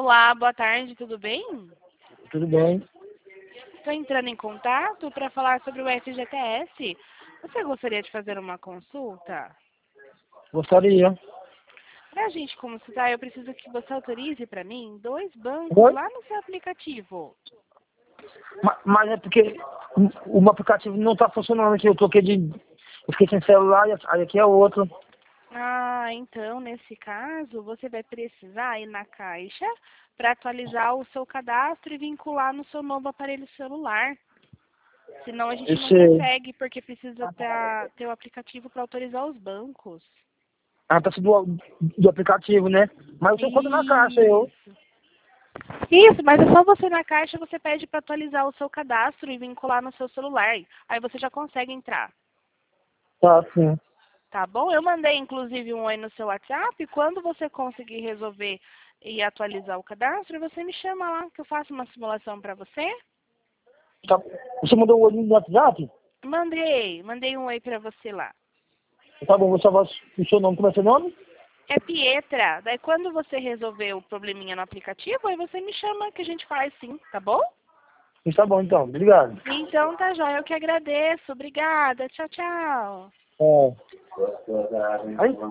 Olá, boa tarde, tudo bem? Tudo bem? Estou entrando em contato para falar sobre o FGTS. Você gostaria de fazer uma consulta? Gostaria. Para a gente consultar, eu preciso que você autorize para mim 2 bancos Oi? lá no seu aplicativo. Mas é porque o meu aplicativo não está funcionando aqui. Eu fiquei sem celular, aí aqui é outro. Ah, então, nesse caso, você vai precisar ir na Caixa para atualizar o seu cadastro e vincular no seu novo aparelho celular. Senão a gente não Esse. consegue, porque precisa ter o aplicativo para autorizar os bancos. Ah, tá do aplicativo, né? Mas eu tenho conta na caixa, eu. Isso. Isso, mas é só você ir na Caixa, você pede para atualizar o seu cadastro e vincular no seu celular. Aí você já consegue entrar. Tá, sim. Tá bom? Eu mandei, inclusive, um oi no seu WhatsApp. Quando você conseguir resolver e atualizar o cadastro, você me chama lá, que eu faço uma simulação para você. Tá. Você mandou o olho no WhatsApp? Mandei um oi para você lá. Tá bom, vou salvar o seu nome. Como é seu nome? É Pietra. Daí quando você resolver o probleminha no aplicativo, aí você me chama que a gente faz sim, tá bom? Tá bom, então. Obrigado. Então tá joia, eu que agradeço. Obrigada. Tchau, tchau. É. Aí,